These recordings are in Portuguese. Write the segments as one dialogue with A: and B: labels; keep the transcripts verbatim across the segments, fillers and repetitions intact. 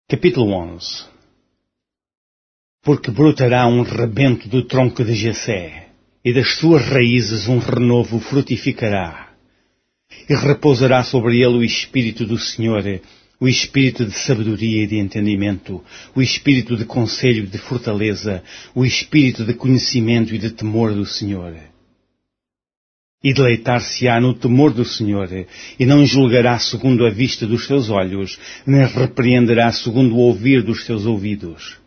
A: Capítulo onze. Porque brotará um rebento do tronco de Jessé, e das suas raízes um renovo frutificará. E repousará sobre ele o Espírito do Senhor, o Espírito de sabedoria e de entendimento, o Espírito de conselho e de fortaleza, o Espírito de conhecimento e de temor do Senhor. E deleitar-se-á no temor do Senhor, e não julgará segundo a vista dos seus olhos, nem repreenderá segundo o ouvir dos seus ouvidos.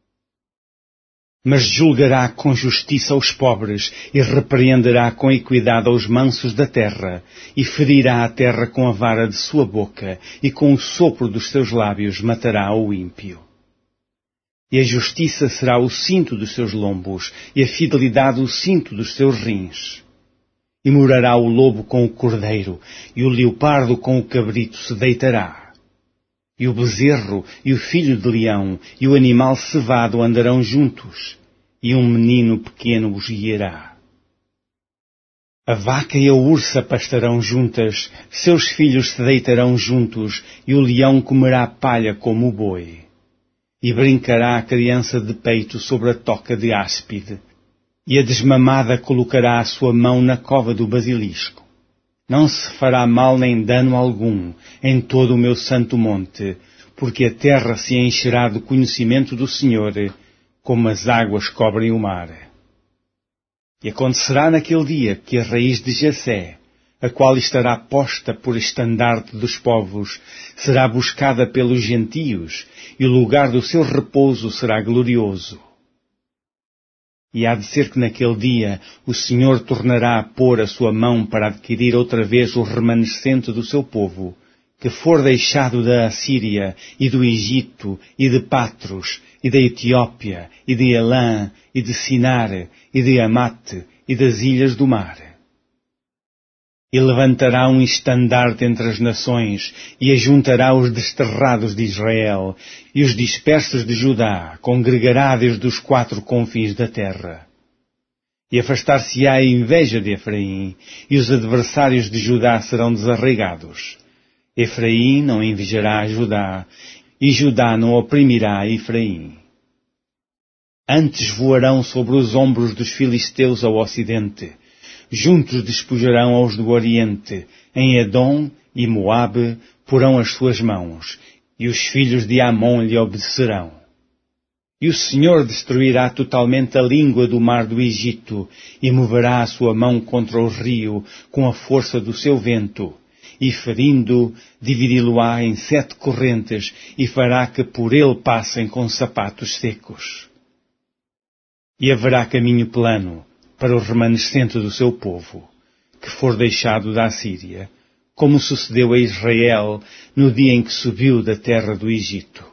A: Mas julgará com justiça os pobres, e repreenderá com equidade aos mansos da terra, e ferirá a terra com a vara de sua boca, e com o sopro dos seus lábios matará o ímpio. E a justiça será o cinto dos seus lombos, e a fidelidade o cinto dos seus rins. E morará o lobo com o cordeiro, e o leopardo com o cabrito se deitará. E o bezerro e o filho de leão e o animal cevado andarão juntos, e um menino pequeno os guiará. A vaca e a ursa pastarão juntas, seus filhos se deitarão juntos, e o leão comerá palha como o boi. E brincará a criança de peito sobre a toca de áspide, e a desmamada colocará a sua mão na cova do basilisco. Não se fará mal nem dano algum em todo o meu santo monte, porque a terra se encherá do conhecimento do Senhor, como as águas cobrem o mar. E acontecerá naquele dia que a raiz de Jessé, a qual estará posta por estandarte dos povos, será buscada pelos gentios, e o lugar do seu repouso será glorioso. E há de ser que naquele dia o Senhor tornará a pôr a sua mão para adquirir outra vez o remanescente do seu povo, que for deixado da Assíria, e do Egito, e de Patros, e da Etiópia, e de Elã, e de Sinar, e de Amate, e das ilhas do mar. E levantará um estandarte entre as nações, e ajuntará os desterrados de Israel, e os dispersos de Judá, congregará desde os quatro confins da terra. E afastar-se-á a inveja de Efraim, e os adversários de Judá serão desarraigados. Efraim não invejará Judá, e Judá não oprimirá Efraim. Antes voarão sobre os ombros dos filisteus ao ocidente, juntos despojarão aos do Oriente, em Edom e Moabe porão as suas mãos, e os filhos de Amon lhe obedecerão. E o Senhor destruirá totalmente a língua do mar do Egito, e moverá a sua mão contra o rio com a força do seu vento, e ferindo, dividi-lo-á em sete correntes, e fará que por ele passem com sapatos secos. E haverá caminho plano para o remanescente do seu povo, que for deixado da Assíria, como sucedeu a Israel no dia em que subiu da terra do Egito.